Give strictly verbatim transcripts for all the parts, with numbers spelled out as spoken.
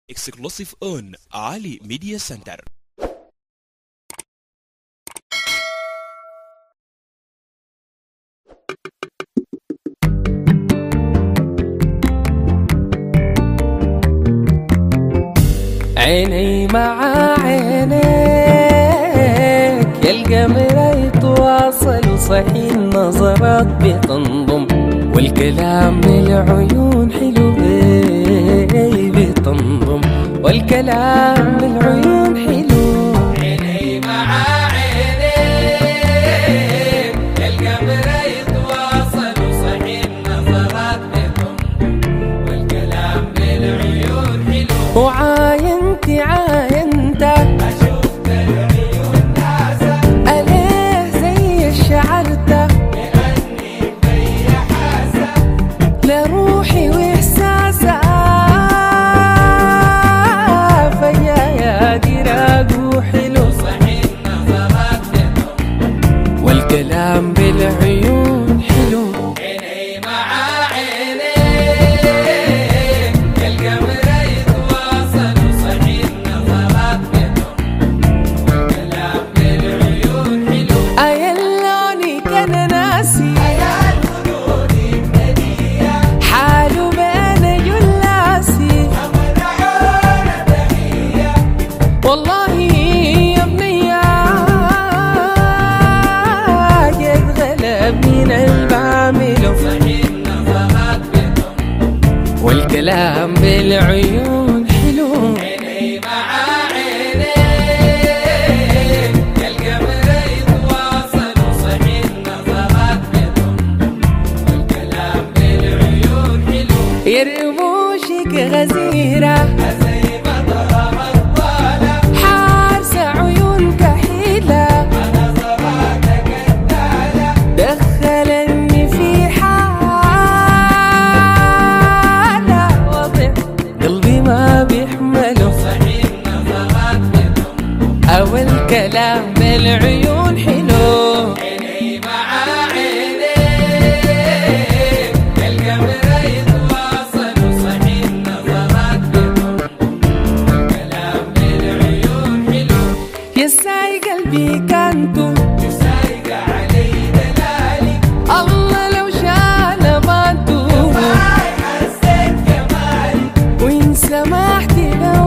Exclusive on Ali Media Center. عيني مع عينيك يا القمر يتواصل وصحي النظرات بتنضم والكلام بالعيون حلو بتنضم والكلام بالعيون حلو. عيني مع عينيك يا القمر يتواصل وصحي النظرات بتنضم والكلام بالعيون حلو. وعاينتي عاينتك أشوف بالعيون ناسك أليه زي شعرتك بغني بي حاسك لروحي وإحساسك فيا يا دراج وحلو صحي النظرات بتنضم والكلام بالعيون حلو. عيني مع عينيك يا القمر يتواصل وصحي النظرات بتنضم والكلام بالعيون حلو. أيا اللوني كان ناسي أيا الخدودي بديع حاله بين جلاسي أمر عيون بهية والله يا بنية قد غلب من البعمله صحي النظرات بتنضم والكلام بالعيون حلو. عيني مع عينيك يا القمر يتواصل وصحي النظرات بتنضم والكلام بالعيون حلو. يرموشك غزيرة زي مطرة مطالة حارسة عيون كحيلة ونظراتك الدالة دخلني في حالة وضع قلبي ما بيحمله صحي النظرات بتنضم أو الكلام بالعيون حلو. عيني مع عينيك يا القمر يتواصل وصحي النظرات بتنضم والكلام بالعيون حلو. يساي قلبي كانتو يسايق علي دلالي الله لو شال بانتو معاي حسيت جمالي وإن سمحتي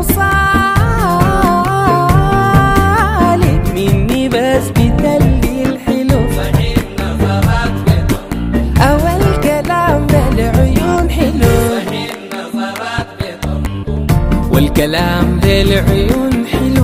بوصالك مني بس بتلي الحلو صحي النظرات بتنضم أو الكلام بالعيون حلو صحي النظرات بتنضم والكلام بالعيون حلو.